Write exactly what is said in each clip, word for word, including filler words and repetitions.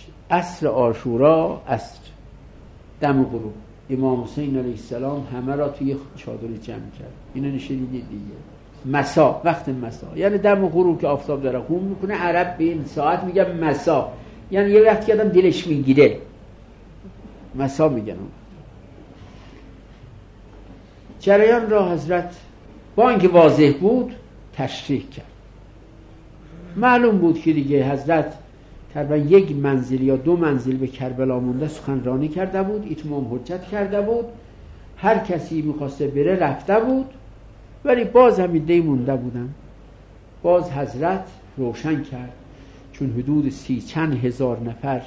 عصر عاشورا، عصر دم غروب، امام حسین علیه السلام همه را توی چادری جمع کرد. اینو نشدید دیگه. مسا، وقت مسا، یعنی دم غروب که آفتاب داره غروب میکنه. عرب به این ساعت میگن مسا، یعنی یه وقتی که آدم دلش میگیره مسا میگن. جریان را حضرت با اینکه واضح بود تشریح کرد. معلوم بود که دیگه حضرت تقریبا یک منزل یا دو منزل به کربلا مونده سخنرانی کرده بود، اتمام حجت کرده بود، هر کسی میخواسته بره رفته بود، ولی باز هم ایده مونده بودن. باز حضرت روشن کرد، چون حدود سی چند هزار نفر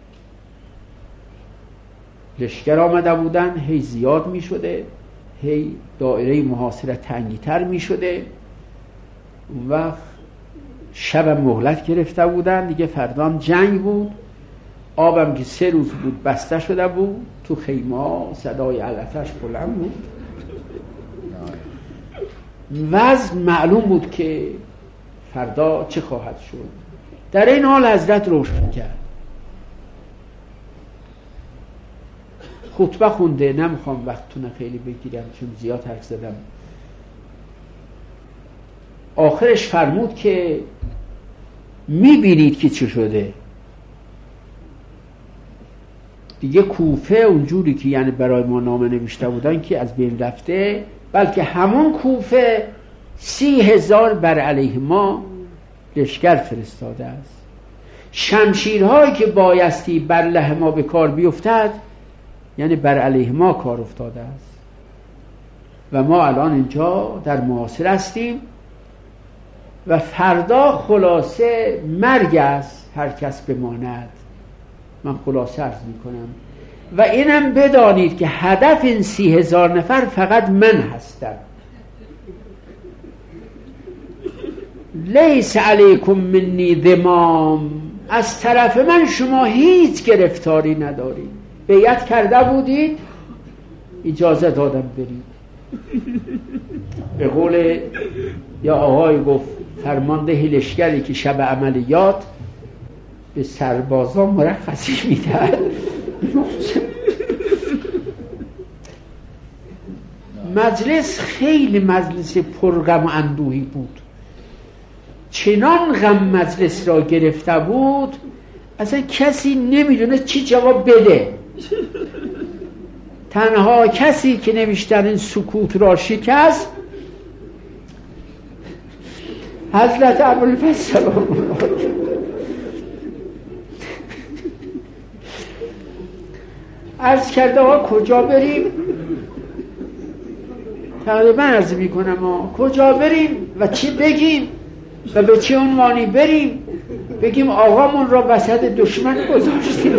لشکر آمده بودن، هی زیاد می شده، هی دایره محاصره تنگی تر می شده. اون وقت شب مهلت گرفته بودن دیگه، فردام جنگ بود. آبم که سه روز بود بسته شده بود، تو خیمه ها صدای علتش بلند بود. وضع معلوم بود که فردا چه خواهد شد. در این حال حضرت روشن کرد، خطبه خونده. نمیخوام وقتتون خیلی بگیرم چون زیاد حرف زدم. آخرش فرمود که میبینید که چه شده دیگه. کوفه اونجوری که یعنی برای ما نامه نوشته بودن که از بین رفته، بلکه همون کوفه سی هزار بر علیه ما لشکر فرستاده است. شمشیرهایی که بایستی بر له ما به کار بیفتد، یعنی بر علیه ما کار افتاده است و ما الان اینجا در محاصره هستیم و فردا خلاصه مرگ است هر کس بماند. من خلاصه عرض میکنم و اینم بدانید که هدف این سی هزار نفر فقط من هستم. لیس علیکم منی ذمام، از طرف من شما هیچ گرفتاری ندارید. بیعت کرده بودید، اجازه دادم برید. به قول یا آقای گفت فرمانده لشکری که شب عملیات به سربازان مرخصی میدهد. مجلس خیلی مجلس پرغم و اندوهی بود. چنان غم مجلس را گرفته بود اصلا کسی نمیدونه چی جواب بده. تنها کسی که نوشتن این سکوت را شکست حضرت ابوالفضل سلام الله علیه. عرض کرده ها کجا بریم؟ تقریبا عرض میکنم ها کجا بریم و چی بگیم و به چه عنوانی بریم؟ بگیم آقامون را وسط دشمن گذاشتیم.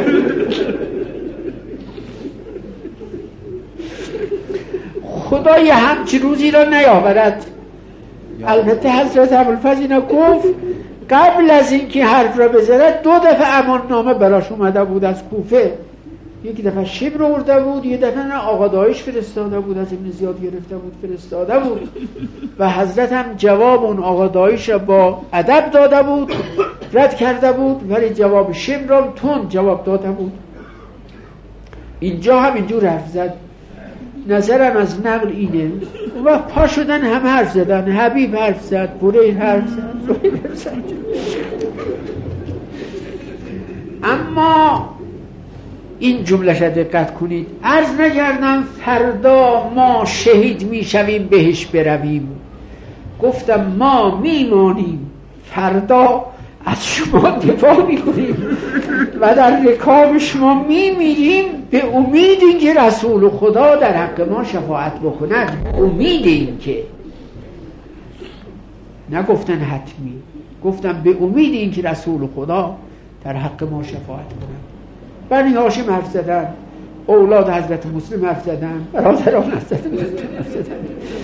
خدای همچی روزی را نیاورد. البته حضرت ابوالفضل اینا گفت قبل از اینکه حرف را بزنه دو دفعه امان نامه براش اومده بود از کوفه. یک دفعه شبر رو ارده بود، یک دفعه نه آقا دایش فرستاده بود، از ابن زیاد گرفته بود فرستاده بود و حضرت هم جواب اون آقا دایش را با ادب داده بود، رد کرده بود، ولی جواب شبر را تون جواب داده بود. اینجا هم اینجور حرف زد. نظرم از نقل اینه. و پا شدن هم حرف زدن. حبیب حرف زد، بریر حرف زد، زهیر حرف زد. اما این جمله شد دقت کنید. عرض نکردم فردا ما شهید میشویم بهش برویم. گفتم ما میمانیم فردا از شما دفاع میکنیم و در رکاب شما میمیریم به امید اینکه رسول خدا در حق ما شفاعت بکند. امید این که نگفتن حتمی، گفتم به امید این که رسول خدا در حق ما شفاعت کند. بنی هاشم حرف زدن، اولاد حضرت مسلم حرف زدن، برادران حضرت مسلم حرف زدن.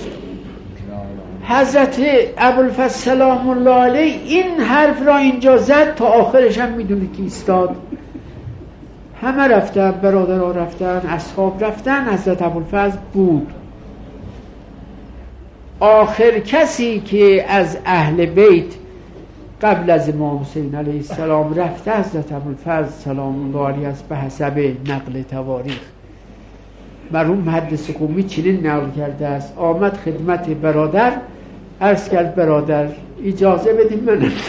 حضرت ابوالفضل سلام الله علیه این حرف را اینجا زد تا آخرش هم میدونه که ایستاد. همه رفتن، برادرها رفتن، اصحاب رفتن، حضرت ابوالفضل بود. آخر کسی که از اهل بیت قبل از امام حسین علیه السلام رفته حضرت ابوالفضل سلام الله علیه است به حسب نقل تواریخ. مرحوم محدث قمی چنین نقل کرده است: آمد خدمت برادر، عرض کرد برادر اجازه بدیم من برم.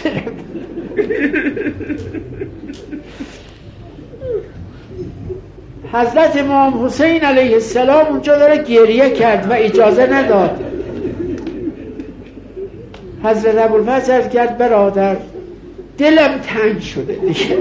حضرت امام حسین علیه السلام اونجا داره گریه کرد و اجازه نداد. حضرت ابوالفضل عرض کرد برادر دلم تنگ شده دیگه،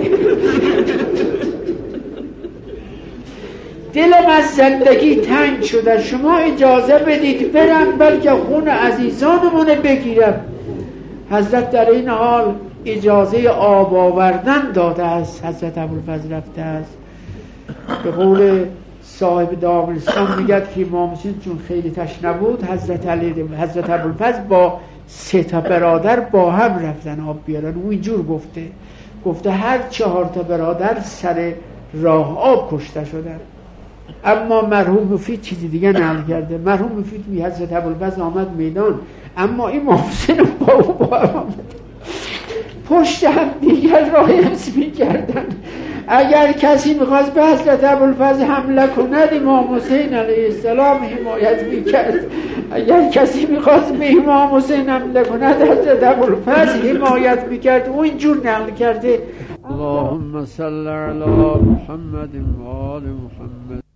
دلم از زندگی تنگ شده، شما اجازه بدید برم بلکه خون عزیزانمونه بگیرم. حضرت در این حال اجازه آب آوردن داده است. حضرت ابوالفضل رفته است. به قول صاحب دامنستان میگد که امام حسین چون خیلی تشنه بود، حضرت علی حضرت ابوالفضل با سه تا برادر با هم رفتن آب بیارن. او اینجور گفته گفته هر چهار تا برادر سر راه آب کشته شدن. اما مرحوم مفید چیزی دیگه نقل کرده. مرحوم مفید می حضرت ابوالفضل آمد میدان، اما این امام حسین با او با هم آمد. پشت هم دیگر راه حفظ می کردن. اگر کسی میخواست به حضرت ابوالفضل حمله کند امام حسین علیه السلام حمایت میکرد، اگر کسی میخواست به امام حسین حمله کند حضرت ابوالفضل حمایت میکرد. او اینجور نقل کرده. اللهم صل علی محمد و آل محمد.